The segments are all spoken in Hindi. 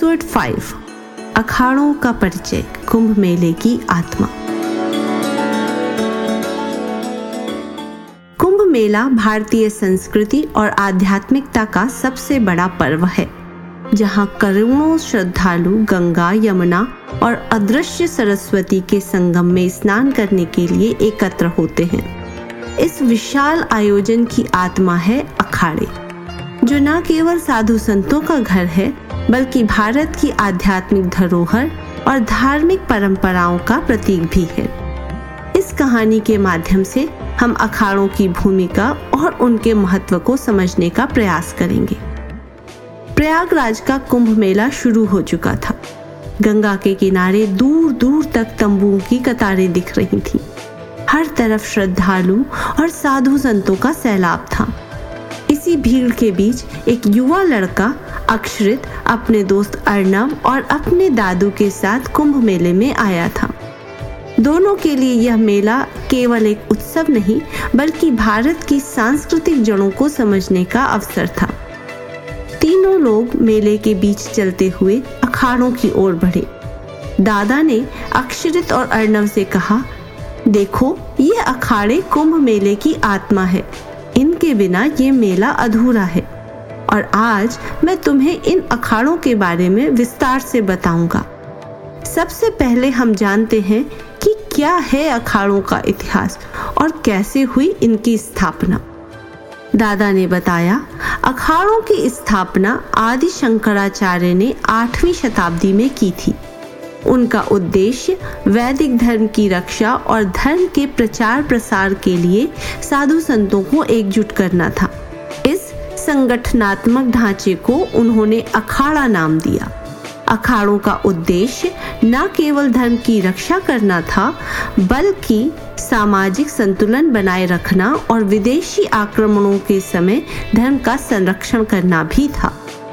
एपिसोड 5 अखाड़ों का परिचय, कुंभ मेले की आत्मा। कुंभ मेला भारतीय संस्कृति और आध्यात्मिकता का सबसे बड़ा पर्व है, जहां करोड़ों श्रद्धालु गंगा, यमुना और अदृश्य सरस्वती के संगम में स्नान करने के लिए एकत्र होते हैं। इस विशाल आयोजन की आत्मा है अखाड़े, जो न केवल साधु संतों का घर है, बल्कि भारत की आध्यात्मिक धरोहर और धार्मिक परंपराओं का प्रतीक भी है। इस कहानी के माध्यम से हम अखाड़ों की भूमिका और उनके महत्व को समझने का प्रयास करेंगे। प्रयागराज का कुंभ मेला शुरू हो चुका था। गंगा के किनारे दूर दूर तक तंबुओं की कतारें दिख रही थीं। हर तरफ श्रद्धालु और साधु संतों का सैलाब था। इसी भीड़ के बीच एक युवा लड़का अक्षरित अपने दोस्त अर्नव और अपने दादू के साथ कुंभ मेले में आया था। दोनों के लिए यह मेला केवल एक उत्सव नहीं, बल्कि भारत की सांस्कृतिक जड़ों को समझने का अवसर था। तीनों लोग मेले के बीच चलते हुए अखाड़ों की ओर बढ़े। दादा ने अक्षरित और अर्नव से कहा, देखो, ये अखाड़े कुंभ मेले की आत्मा है। इनके बिना ये मेला अधूरा है। और आज मैं तुम्हें इन अखाड़ों के बारे में विस्तार से बताऊंगा। सबसे पहले हम जानते हैं कि क्या है अखाड़ों का इतिहास और कैसे हुई इनकी स्थापना। दादा ने बताया, अखाड़ों की स्थापना आदि शंकराचार्य ने 8वीं शताब्दी में की थी। उनका उद्देश्य वैदिक धर्म की रक्षा और धर्म के प्रचार प्रसार के लिए साधु संतों को एकजुट करना था। इस संगठनात्मक ढांचे को उन्होंने अखाड़ा नाम दिया। अखाड़ों का उद्देश्य न केवल धर्म की रक्षा करना था, बल्कि सामाजिक संतुलन बनाए रखना और विदेशी आक्रमणों के समय धर्म का संरक्षण करना भी था।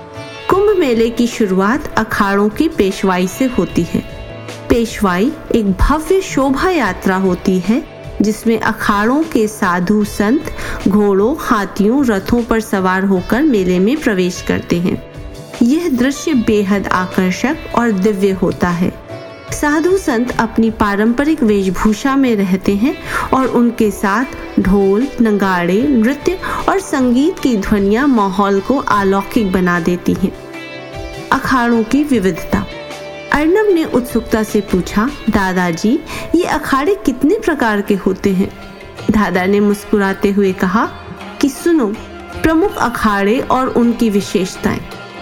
कुंभ मेले की शुरुआत अखाड़ों की पेशवाई से होती है। पेशवाई एक भव्य शोभा यात्रा होती है, जिसमें अखाड़ों के साधु संत घोड़ों, हाथियों, रथों पर सवार होकर मेले में प्रवेश करते हैं। यह दृश्य बेहद आकर्षक और दिव्य होता है। साधु संत अपनी पारंपरिक वेशभूषा में रहते हैं और उनके साथ ढोल, नगाड़े, नृत्य और संगीत की ध्वनियां माहौल को अलौकिक बना देती हैं। अखाड़ों की विविधता। अर्नव ने उत्सुकता से पूछा, दादाजी, ये अखाड़े कितने प्रकार के होते हैं? दादा ने मुस्कुराते हुए कहा कि सुनो, प्रमुख अखाड़े और उनकी विशेषताएं।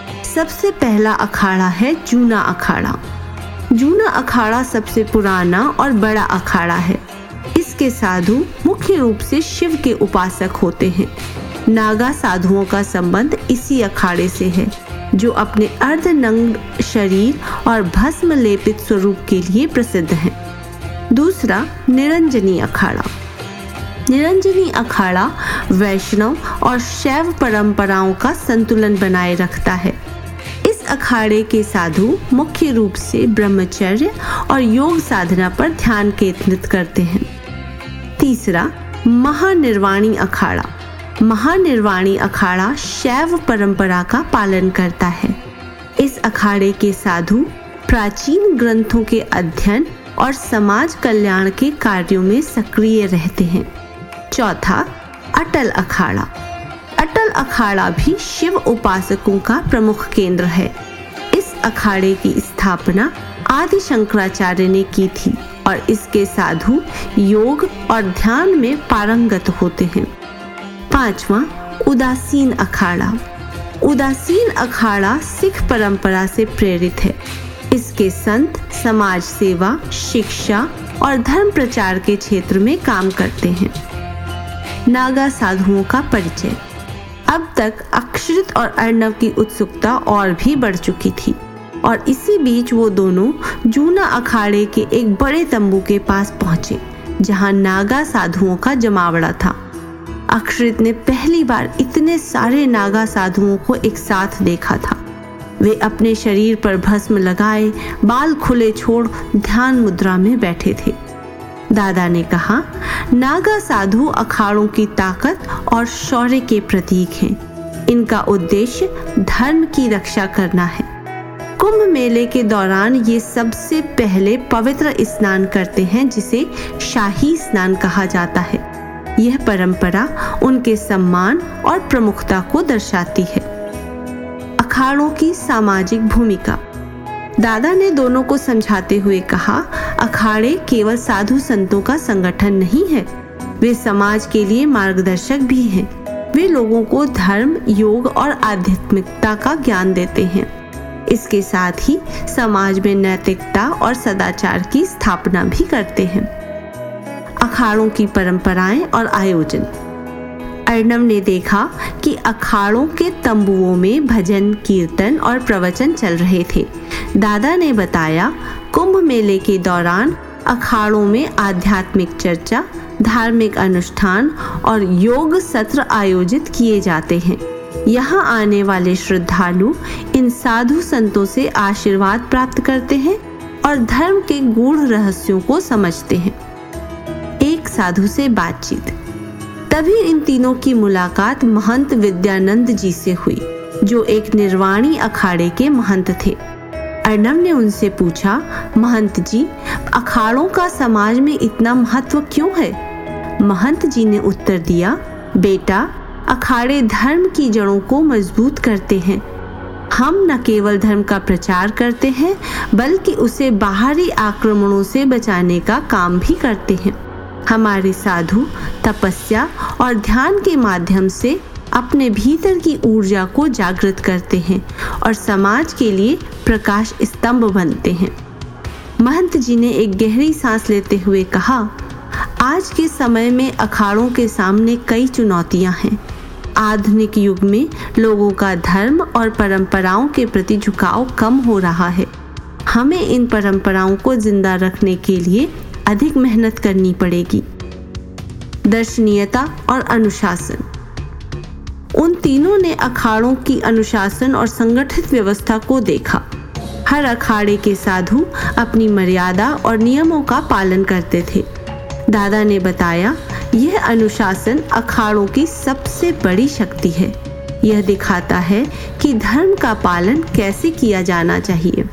सबसे पहला अखाड़ा है जूना अखाड़ा। जूना अखाड़ा सबसे पुराना और बड़ा अखाड़ा है। इसके साधु मुख्य रूप से शिव के उपासक होते हैं। नागा साधुओं का संबंध इसी अखाड़े से है, जो अपने अर्धनग्न शरीर और भस्म लेपित स्वरूप के लिए प्रसिद्ध हैं। दूसरा, निरंजनी अखाड़ा। निरंजनी अखाड़ा वैष्णव और शैव परंपराओं का संतुलन बनाए रखता है। इस अखाड़े के साधु मुख्य रूप से ब्रह्मचर्य और योग साधना पर ध्यान केंद्रित करते हैं। तीसरा, महानिर्वाणी अखाड़ा। महानिर्वाणी अखाड़ा शैव परंपरा का पालन करता है। इस अखाड़े के साधु प्राचीन ग्रंथों के अध्ययन और समाज कल्याण के कार्यों में सक्रिय रहते हैं। चौथा, अटल अखाड़ा। अटल अखाड़ा भी शिव उपासकों का प्रमुख केंद्र है। इस अखाड़े की स्थापना आदि शंकराचार्य ने की थी और इसके साधु योग और ध्यान में पारंगत होते हैं। पांचवा, उदासीन अखाड़ा। उदासीन अखाड़ा सिख परंपरा से प्रेरित है। इसके संत समाज सेवा, शिक्षा और धर्म प्रचार के क्षेत्र में काम करते हैं। नागा साधुओं का परिचय। अब तक अक्षरित और अर्नव की उत्सुकता और भी बढ़ चुकी थी और इसी बीच वो दोनों जूना अखाड़े के एक बड़े तंबू के पास पहुंचे, जहां नागा साधुओं का जमावड़ा था। अक्षरित ने पहली बार इतने सारे नागा साधुओं को एक साथ देखा था। वे अपने शरीर पर भस्म लगाए, बाल खुले छोड़ ध्यान मुद्रा में बैठे थे। दादा ने कहा, नागा साधु अखाड़ों की ताकत और शौर्य के प्रतीक हैं। इनका उद्देश्य धर्म की रक्षा करना है। कुंभ मेले के दौरान ये सबसे पहले पवित्र स्नान करते हैं, जिसे शाही स्नान कहा जाता है। यह परंपरा उनके सम्मान और प्रमुखता को दर्शाती है। अखाड़ों की सामाजिक भूमिका। दादा ने दोनों को समझाते हुए कहा, अखाड़े केवल साधु संतों का संगठन नहीं है, वे समाज के लिए मार्गदर्शक भी हैं। वे लोगों को धर्म, योग और आध्यात्मिकता का ज्ञान देते हैं। इसके साथ ही समाज में नैतिकता और सदाचार की स्थापना भी करते हैं। अखाड़ों की परंपराएं और आयोजन। अर्णव ने देखा कि अखाड़ों के तंबुओं में भजन, कीर्तन और प्रवचन चल रहे थे। दादा ने बताया, कुंभ मेले के दौरान अखाड़ों में आध्यात्मिक चर्चा, धार्मिक अनुष्ठान और योग सत्र आयोजित किए जाते हैं। यहाँ आने वाले श्रद्धालु इन साधु संतों से आशीर्वाद प्राप्त करते हैं और धर्म के गूढ़ रहस्यों को समझते हैं। एक साधु से बातचीत। तभी इन तीनों की मुलाकात महंत विद्यानंद जी से हुई, जो एक निर्वाणी अखाड़े के महंत थे। अर्णव ने उनसे पूछा, महंत जी, अखाड़ों का समाज में इतना महत्व क्यों है? महंत जी ने उत्तर दिया, बेटा, अखाड़े धर्म की जड़ों को मजबूत करते हैं। हम न केवल धर्म का प्रचार करते हैं, बल्कि उसे बाहरी आक्रमणों से बचाने का काम भी करते हैं। हमारे साधु तपस्या और ध्यान के माध्यम से अपने भीतर की ऊर्जा को जागृत करते हैं और समाज के लिए प्रकाश स्तंभ बनते हैं। महंत जी ने एक गहरी सांस लेते हुए कहा, आज के समय में अखाड़ों के सामने कई चुनौतियां हैं। आधुनिक युग में लोगों का धर्म और परंपराओं के प्रति झुकाव कम हो रहा है। हमें इन परंपराओं को जिंदा रखने के लिए अधिक मेहनत करनी पड़ेगी। दर्शनीयता और अनुशासन। उन तीनों ने अखाड़ों की अनुशासन और संगठित व्यवस्था को देखा। हर अखाड़े के साधु अपनी मर्यादा और नियमों का पालन करते थे। दादा ने बताया, यह अनुशासन अखाड़ों की सबसे बड़ी शक्ति है। यह दिखाता है कि धर्म का पालन कैसे किया जाना चाहिए।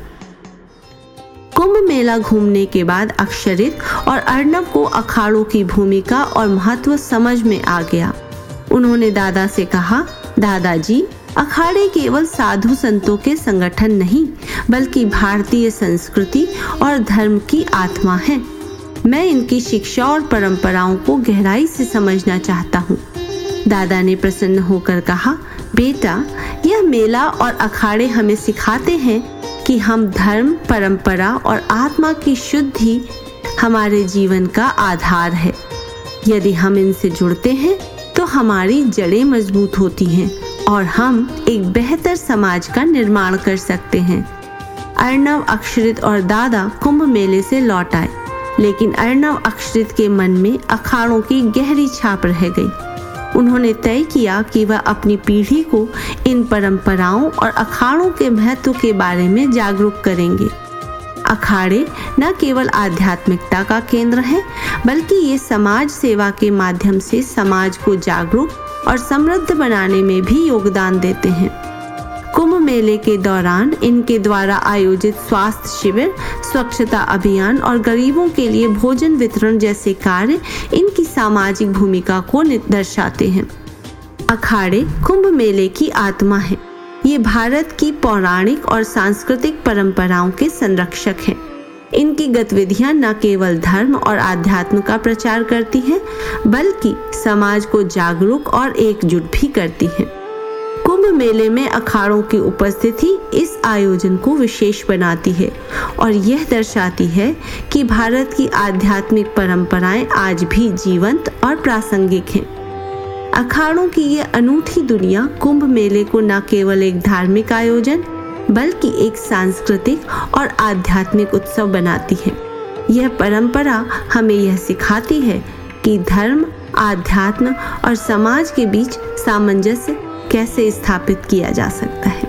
कुंभ मेला घूमने के बाद अक्षरित और अर्णव को अखाड़ों की भूमिका और महत्व समझ में आ गया। उन्होंने दादा से कहा, दादाजी, अखाड़े केवल साधु संतों के संगठन नहीं, बल्कि भारतीय संस्कृति और धर्म की आत्मा है। मैं इनकी शिक्षा और परंपराओं को गहराई से समझना चाहता हूँ। दादा ने प्रसन्न होकर कहा, बेटा, यह मेला और अखाड़े हमें सिखाते हैं कि हम धर्म, परंपरा और आत्मा की शुद्धि हमारे जीवन का आधार है। यदि हम इनसे जुड़ते हैं तो हमारी जड़ें मजबूत होती हैं और हम एक बेहतर समाज का निर्माण कर सकते हैं। अर्णव, अक्षरित और दादा कुंभ मेले से लौट आए, लेकिन अर्णव अक्षरित के मन में अखाड़ों की गहरी छाप रह गई। उन्होंने तय किया कि वह अपनी पीढ़ी को इन परंपराओं और अखाड़ों के महत्व के बारे में जागरूक करेंगे। अखाड़े न केवल आध्यात्मिकता का केंद्र है, बल्कि ये समाज सेवा के माध्यम से समाज को जागरूक और समृद्ध बनाने में भी योगदान देते हैं। कुंभ मेले के दौरान इनके द्वारा आयोजित स्वास्थ्य शिविर, स्वच्छता अभियान और गरीबों के लिए भोजन वितरण जैसे कार्य इनकी सामाजिक भूमिका को दर्शाते हैं। अखाड़े कुंभ मेले की आत्मा है। ये भारत की पौराणिक और सांस्कृतिक परंपराओं के संरक्षक हैं। इनकी गतिविधियां न केवल धर्म और आध्यात्म का प्रचार करती हैं, बल्कि समाज को जागरूक और एकजुट भी करती हैं। कुंभ मेले में अखाड़ों की उपस्थिति इस आयोजन को विशेष बनाती है और यह दर्शाती है कि भारत की आध्यात्मिक परंपराएं आज भी जीवंत और प्रासंगिक हैं। अखाड़ों की ये अनूठी दुनिया कुंभ मेले को न केवल एक धार्मिक आयोजन, बल्कि एक सांस्कृतिक और आध्यात्मिक उत्सव बनाती है। यह परंपरा हमें यह सिखाती है कि धर्म, आध्यात्म और समाज के बीच सामंजस्य कैसे स्थापित किया जा सकता है।